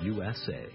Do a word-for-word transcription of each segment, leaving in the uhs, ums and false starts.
U S A.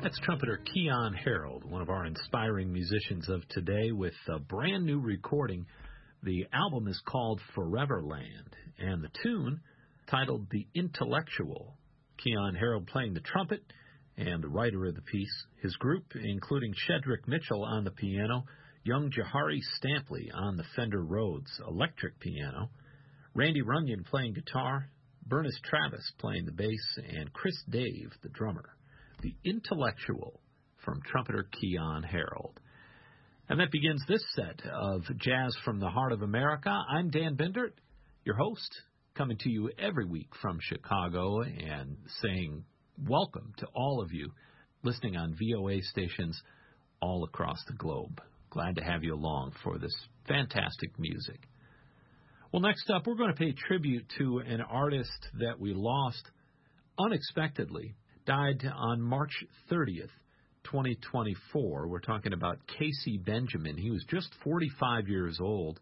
That's trumpeter Keyon Harrold, one of our inspiring musicians of today, with a brand new recording. The album is called Foreverland, and the tune titled The Intellectual. Keyon Harrold playing the trumpet and the writer of the piece. His group, including Shedrick Mitchell on the piano, young Jahari Stampley on the Fender Rhodes electric piano, Randy Runyon playing guitar, Bernice Travis playing the bass, and Chris Dave, the drummer. The Intellectual from trumpeter Keyon Harrold. And that begins this set of Jazz from the Heart of America. I'm Dan Bindert, your host, coming to you every week from Chicago and saying welcome to all of you listening on V O A stations all across the globe. Glad to have you along for this fantastic music. Well, next up, we're going to pay tribute to an artist that we lost unexpectedly. Died on March thirtieth, twenty twenty-four. We're talking about Casey Benjamin. He was just forty-five years old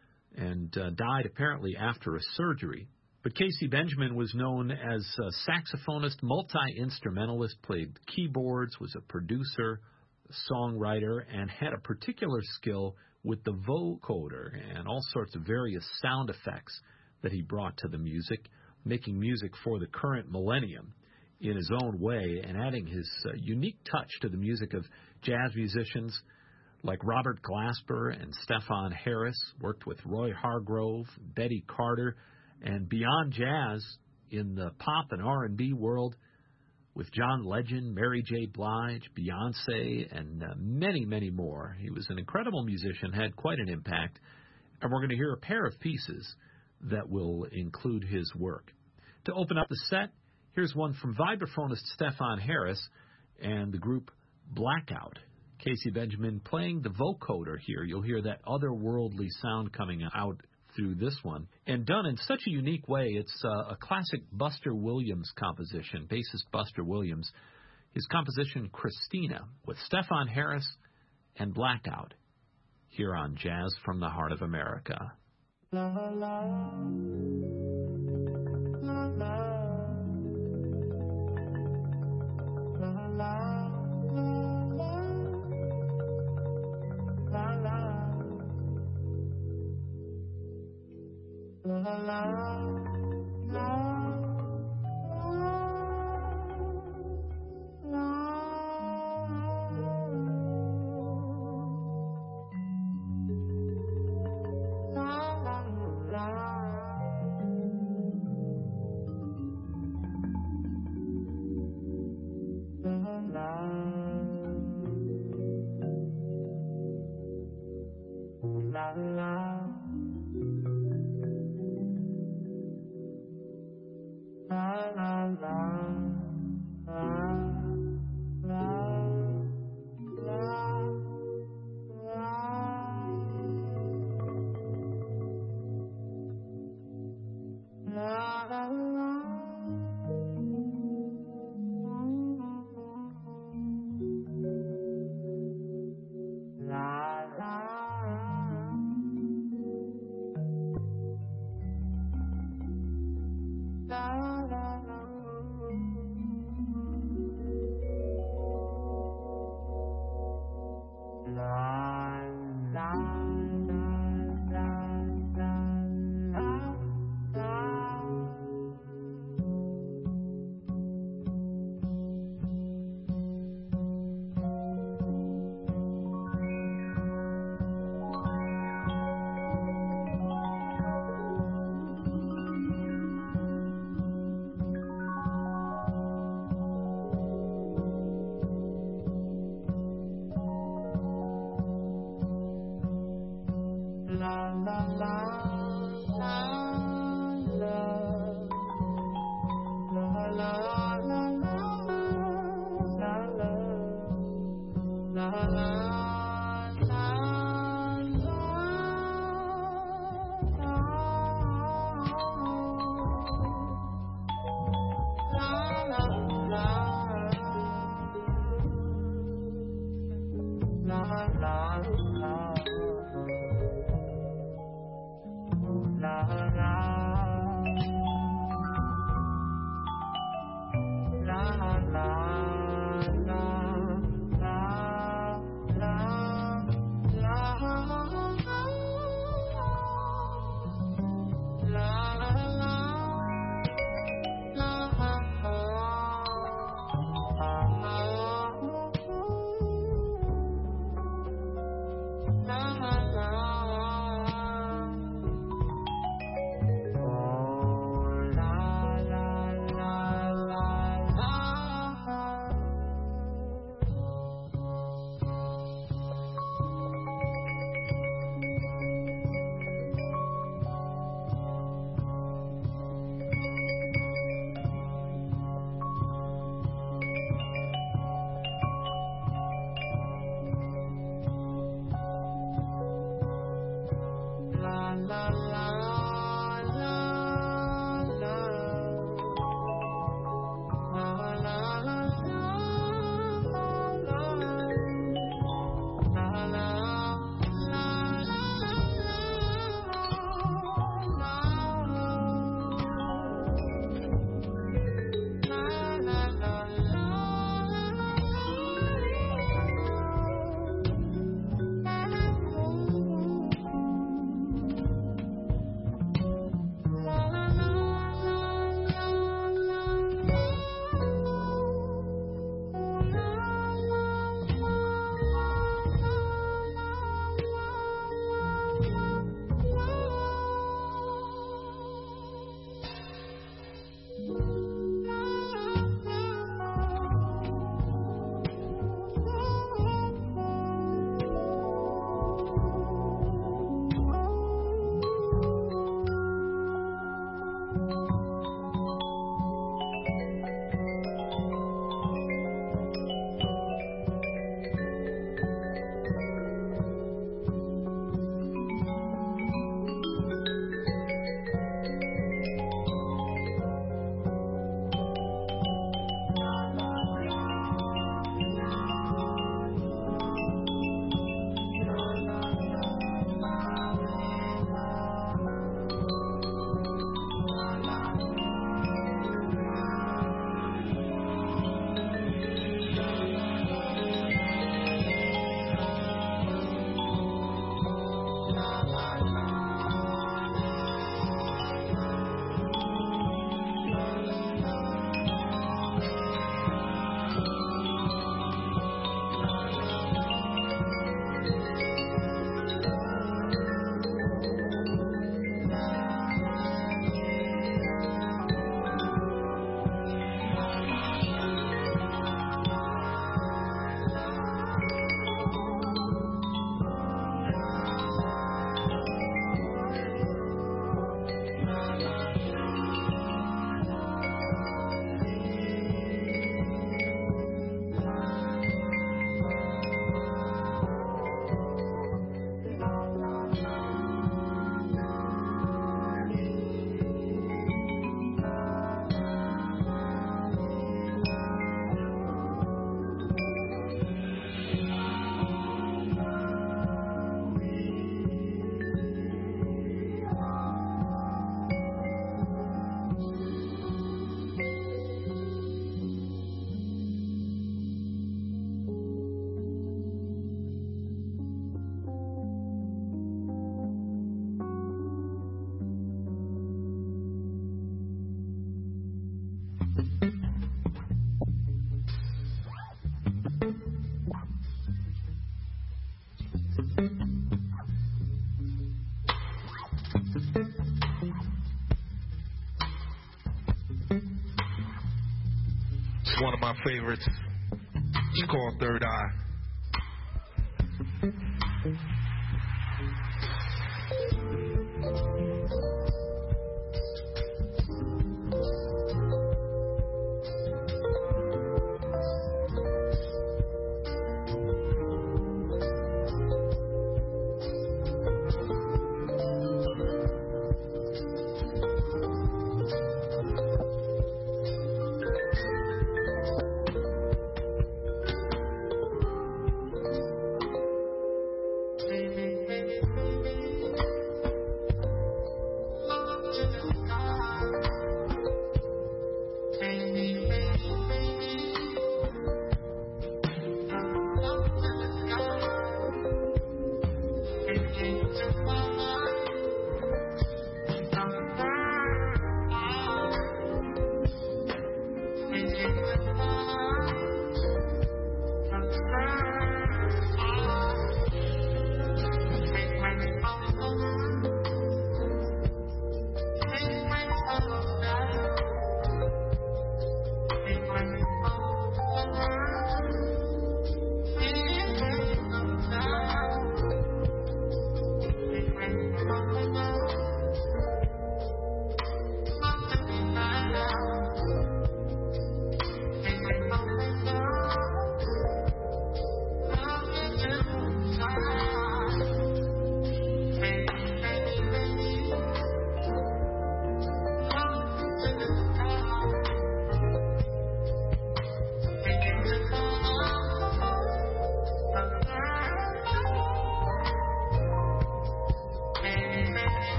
and uh, died apparently after a surgery. But Casey Benjamin was known as a saxophonist, multi-instrumentalist, played keyboards, was a producer, a songwriter, and had a particular skill with the vocoder and all sorts of various sound effects that he brought to the music, making music for the current millennium in his own way and adding his uh, unique touch to the music of jazz musicians like Robert Glasper and Stefan Harris, worked with Roy Hargrove, Betty Carter, and beyond jazz in the pop and R and B world with John Legend, Mary J. Blige, Beyonce, and uh, many, many more. He was an incredible musician, had quite an impact, and we're going to hear a pair of pieces that will include his work. To open up the set, here's one from vibraphonist Stefan Harris and the group Blackout. Casey Benjamin playing the vocoder here. You'll hear that otherworldly sound coming out through this one. And done in such a unique way, it's uh, a classic Buster Williams composition, bassist Buster Williams. His composition, Christina, with Stefan Harris and Blackout, here on Jazz from the Heart of America. La, la, la, la. La la la It's one of my favorites. It's called Third Eye.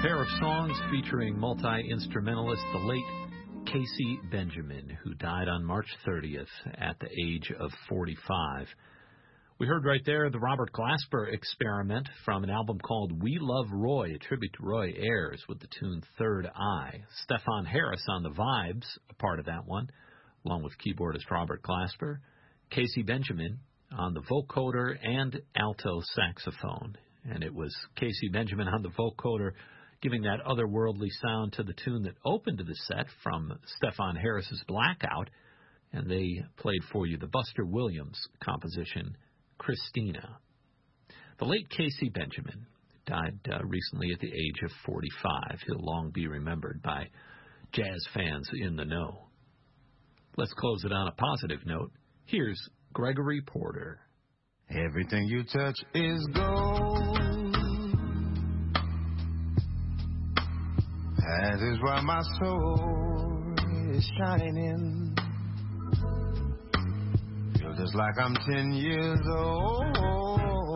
pair of songs featuring multi-instrumentalist, the late Casey Benjamin, who died on March thirtieth at the age of forty-five. We heard right there the Robert Glasper Experiment from an album called We Love Roy, a tribute to Roy Ayers with the tune Third Eye. Stefan Harris on the vibes, a part of that one, along with keyboardist Robert Glasper. Casey Benjamin on the vocoder and alto saxophone. And it was Casey Benjamin on the vocoder giving that otherworldly sound to the tune that opened the set from Stefan Harris's Blackout. And they played for you the Buster Williams composition, Christina. The late Casey Benjamin died uh, recently at the age of forty-five. He'll long be remembered by jazz fans in the know. Let's close it on a positive note. Here's Gregory Porter. Everything you touch is gold. That is why my soul is shining. Feel just like I'm ten years old.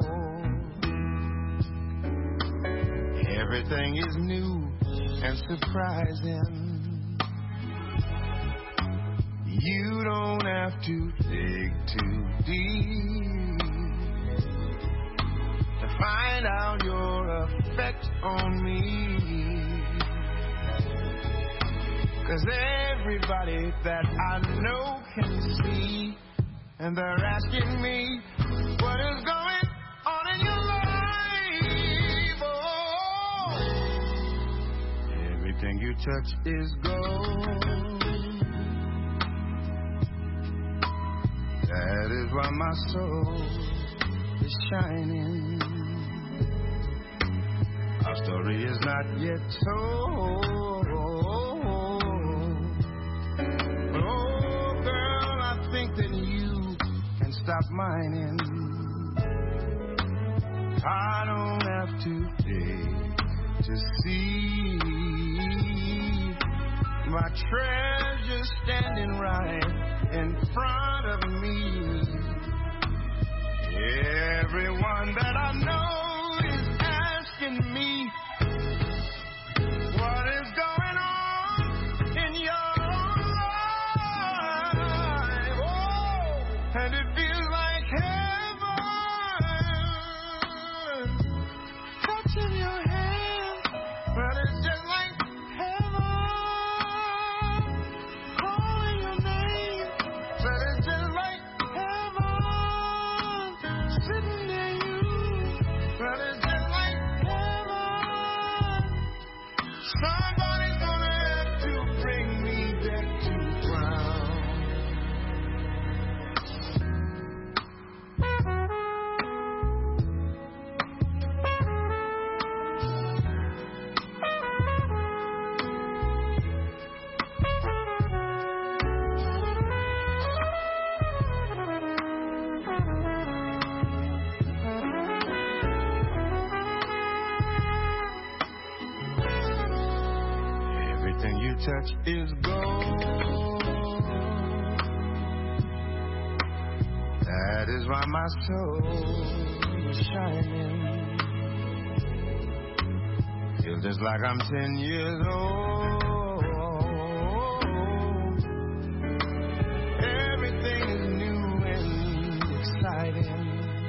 Everything is new and surprising. You don't have to dig too deep to find out your effect on me. 'Cause everybody that I know can see, and they're asking me what is going on in your life. Oh, everything you touch is gold. That is why my soul is shining. Our story is not yet told. But oh, girl, I think that you can stop mining. I don't have to dig to see my treasure standing right in front of me. Everyone that I know is asking me what is going on in your life. Oh, and it feels like heaven touching your hand, but it's just like touch is gold. That is why my soul is shining. Feels just like I'm ten years old. Everything is new and exciting.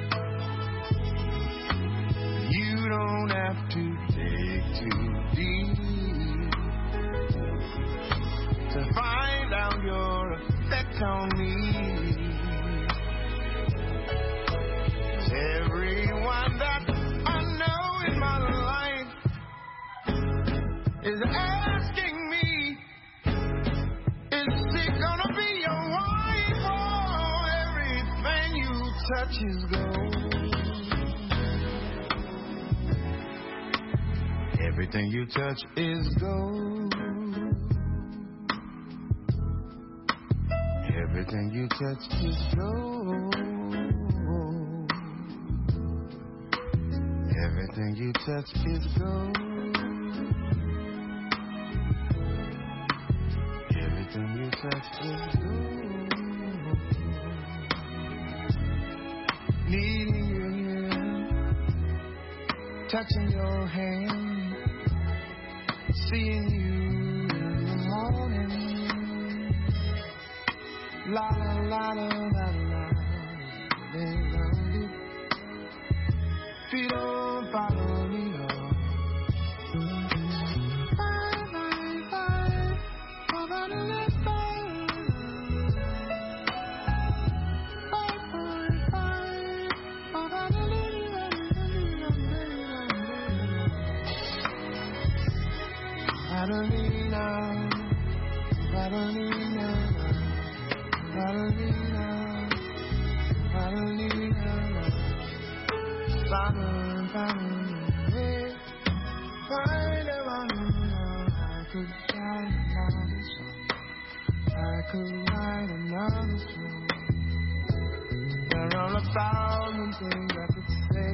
You don't have to dig too deep to find out your effect on me. Everyone that I know in my life is asking me, is she gonna be your wife? Oh, everything you touch is gold. Everything you touch is gold. Everything you touch is gold. Everything you touch is gold. Everything you touch is gold. Needing your ear, touching your hand, seeing you in the morning. La la la la la la, baby. Fido, follow me on. Bye bye bye, bye bye bye. Carolina, Carolina, Carolina, Carolina, Simon, Simon, hey, find a one. I could write another song. I could write another song. There are a thousand things I could say.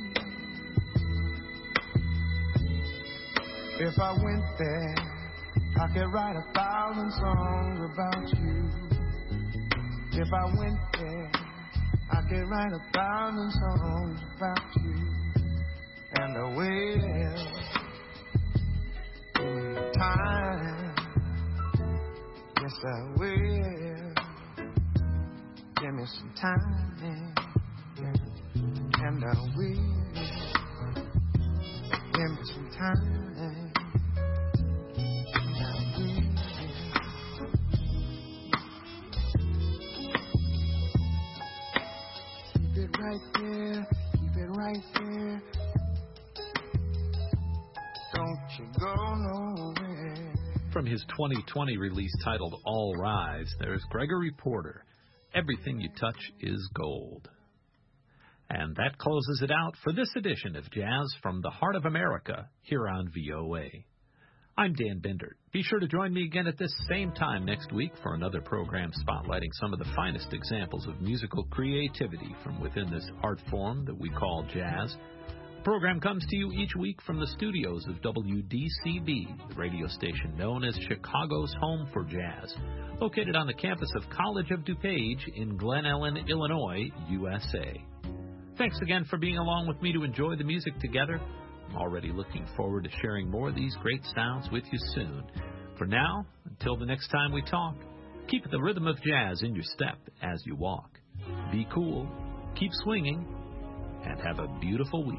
If I went there, I could write a thousand songs about you. If I went there, I could write a thousand songs about you. And I will. Give me time. Yes, I will. Give me some time. And I will. Give me some time. Right there, keep it right there. Don't you go nowhere. From his twenty twenty release titled All Rise, there's Gregory Porter. Everything you touch is gold. And that closes it out for this edition of Jazz from the Heart of America here on V O A. I'm Dan Bender. Be sure to join me again at this same time next week for another program spotlighting some of the finest examples of musical creativity from within this art form that we call jazz. The program comes to you each week from the studios of W D C B, the radio station known as Chicago's home for jazz, located on the campus of College of DuPage in Glen Ellen, Illinois, U S A. Thanks again for being along with me to enjoy the music together. I'm already looking forward to sharing more of these great sounds with you soon. For now, until the next time we talk, keep the rhythm of jazz in your step as you walk. Be cool, keep swinging, and have a beautiful week.